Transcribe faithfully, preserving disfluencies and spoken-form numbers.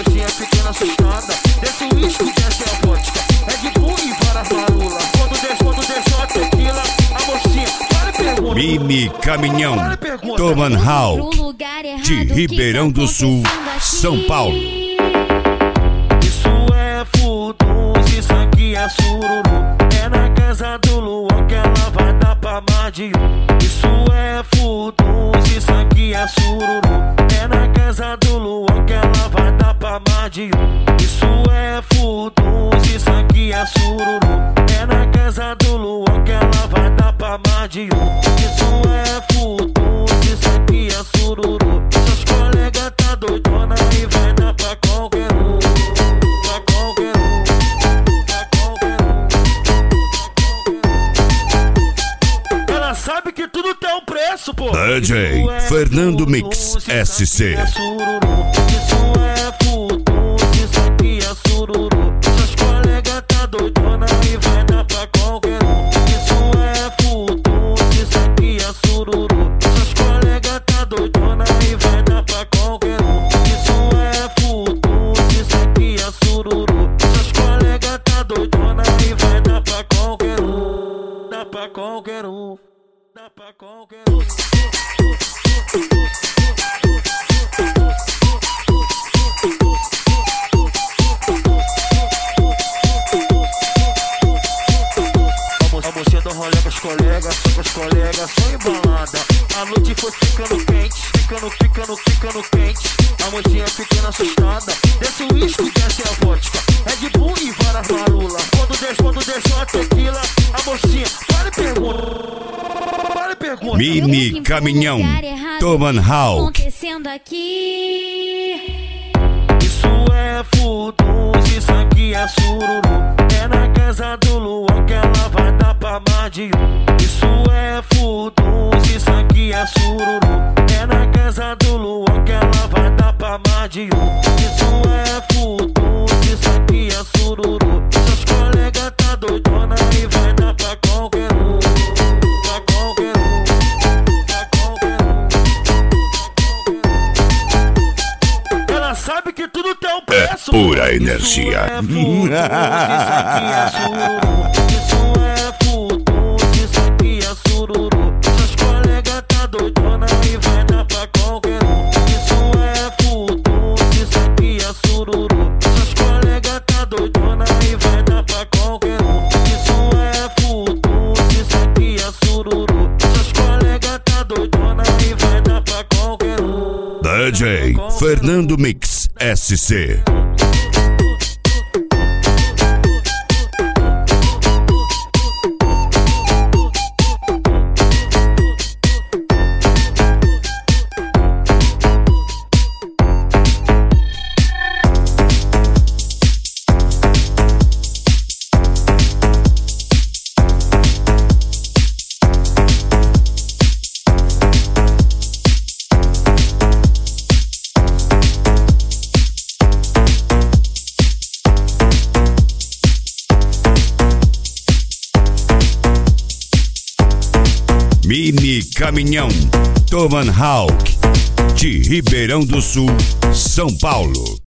mocinha pequena assustada. Desce o uísque, desce a vodka, Red Bull e várias marula. Quando desce, quando desce a tequila, a mocinha para e pergunta. Mini Caminhão Thomann Hawk de Ribeirão do Sul, São Paulo. Isso é fuduz, isso aqui é sururu. É na casa do Luan que ela vai dar pra mais de um. Isso é fuduz, isso aqui é sururu. É na casa do Luan que ela vai dar pra mais de um. Isso é fuduz, isso aqui é sururu. É na casa do Luan que ela vai dar pra mais de um. Isso é fuduz, isso aqui é sururu. Seus colegas tá doidona e vai dar pra qualquer um. Pra qualquer um, pra qualquer um. Ela sabe que tudo tem um preço, pô. D J Fernando Mix S C. Isso é fuduz, isso aqui é sururu. Seus colegas tá doidona e vai dar pra qualquer um. Isso é fuduz, isso aqui é sururu. Seus colegas tá doidona e vai dar pra qualquer um. Isso é fuduz, isso aqui é sururu. Seus colegas tá doidona e vai dar pra qualquer um. Dá pra qualquer um. Dá pra qualquer um. A mocinha do rolê com os colegas, só com os colegas, só embalada. A noite foi ficando quente, ficando, ficando, ficando quente. A mocinha pequena assustada, desce o uísque, desce a vodka, Red Bull e várias marula. Quando desce, quando desce a tequila, a mocinha para e pergunta, para e pergunta. Mini Caminhão Thomann Hawk. Acontecendo aqui. Isso é fuduz, isso aqui é sururu. É na casa do Luan que ela vai dar pra mais de um. Isso é fuduz, isso aqui é sururu. É na casa do Luan que ela vai dar pra mais de um. Isso é fuduz, isso aqui é sururu. Seus colegas tá doidona e vai dar pra qualquer um. Pra qualquer um, pra qualquer um. Ela sabe que tudo tem um preço. É pura energia. Isso é fuduz, isso aqui é sururu. Seus colegas tá doidona e vai dar pra qualquer um. Isso é fuduz, isso aqui é sururu. Seus colegas tá doidona e vai dar pra qualquer um. Isso é fuduz, isso aqui é sururu. Seus colegas tá doidona e vai dar pra qualquer um. D J Fernando Mix S C. Mini Caminhão Thomann Hawk de Ribeirão do Sul, São Paulo.